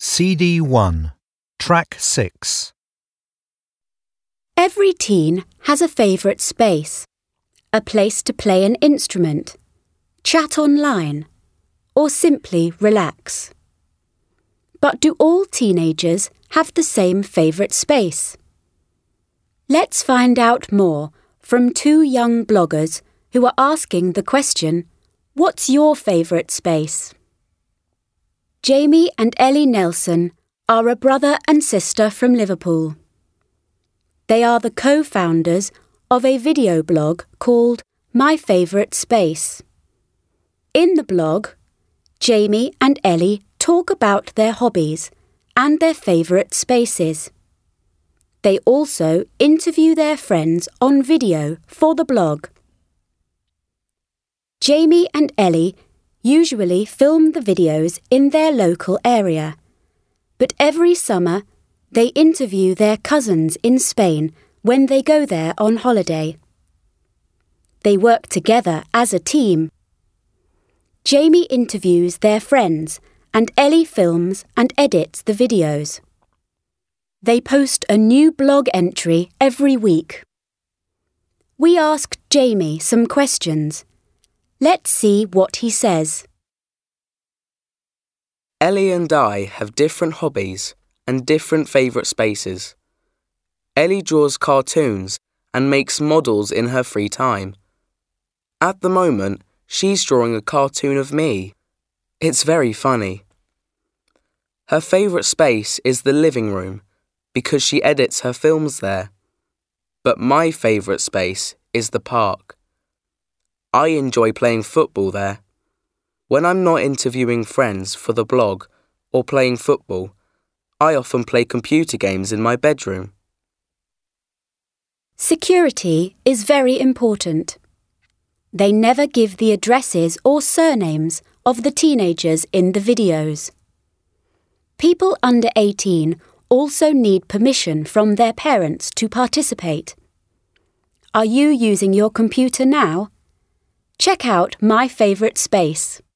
CD 1, Track 6. Every teen has a favourite space, a place to play an instrument, chat online, or simply relax. But do all teenagers have the same favourite space? Let's find out more from two young bloggers who are asking the question, what's your favourite space? Jamie and Ellie Nelson are a brother and sister from Liverpool. They are the co-founders of a video blog called My Favourite Space. In the blog, Jamie and Ellie talk about their hobbies and their favourite spaces. They also interview their friends on video for the blog. Jamie and Ellie usually film the videos in their local area, but every summer they interview their cousins in Spain when they go there on holiday. They work together as a team. Jamie interviews their friends and Ellie films and edits the videos. They post a new blog entry every week. We asked Jamie some questions. Let's see what he says. Ellie and I have different hobbies and different favourite spaces. Ellie draws cartoons and makes models in her free time. At the moment, she's drawing a cartoon of me. It's very funny. Her favourite space is the living room because she edits her films there. But my favourite space is the park. I enjoy playing football there. When I'm not interviewing friends for the blog or playing football, I often play computer games in my bedroom. Security is very important. They never give the addresses or surnames of the teenagers in the videos. People under 18 also need permission from their parents to participate. Are you using your computer now? Check out My Favourite Space.